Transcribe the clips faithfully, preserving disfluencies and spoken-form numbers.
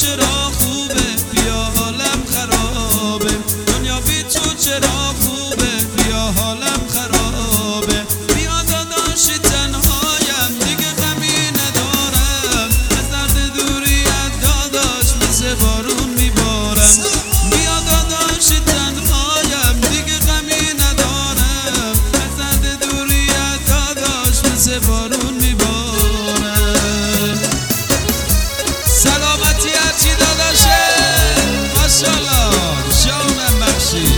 چرا خوبه بیا حالم خرابه، دنیا بی تو چرا خوبه بیا حالم خرابه. بیا داداشی تنهایم دیگه غمی ندارم، از درد دوریت داداش مثل بارون میبارم. بیا داداشی تنهایم دیگه غمی ندارم، از درد دوریت داداش مثل بارون میبارم. سلامتی هرچی داداشه ماشاءالله جانم بخشی.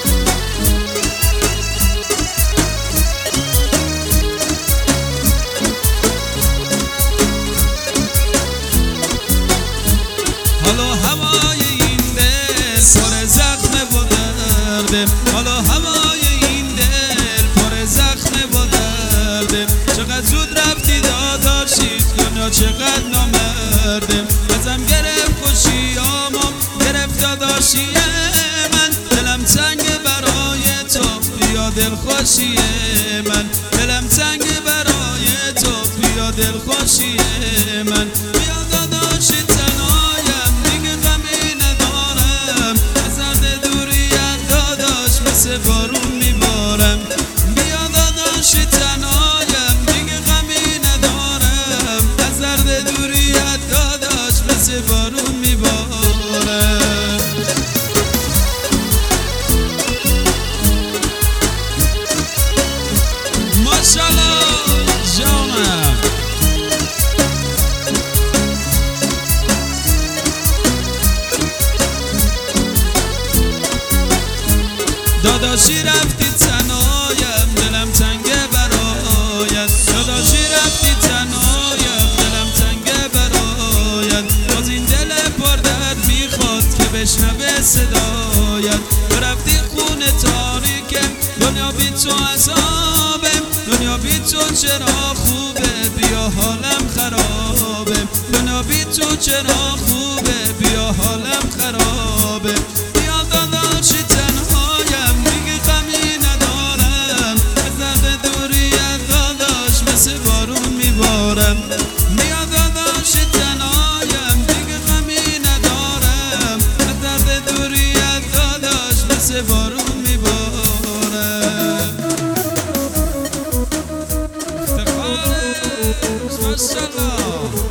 حالا هوای این دل پر زخم و درده، حالا هوای این دل پر زخم و درده. چقدر زود رفتی داداشی دنیا چقدر نامرده، ازم گرفت خوشیامو گرفت داداشی من. دلم تنگ برای تو بیا دل خوشی من، دلم تنگ برای تو بیا دل خوشی من. بیا داداشی تنهایم دیگه غمی ندارم، از درد دوریت داداش مثل بارون میبارم. بیا داداشی تنهایم دیگه غمی ندارم، از درد دوریت داداش مثل بارون میبارم. ماشاءالله جانم. داداشی رفتی تنهایم دلم تنگه برایت، داداشی رفتی تنهایم دلم تنگه برایت. باز این دل پر درد میخواد که بشنوه صدایت. تو رفتی خونه تاریکم دنیا بی تو عذابه، دنیا بی تو چرا خوبه بیا حالم خرابه، دنیا بی تو چرا خوبه بیا حالم خرابه. بیا داداشی تنهایم دیگه غمی ندارم، از درد دوریت داداش مثل بارون میبارم. بیا داداشی تنهایم دیگه غمی ندارم، از درد دوریت داداش مثل بارون میبارم. افتخارش ماشاءالله.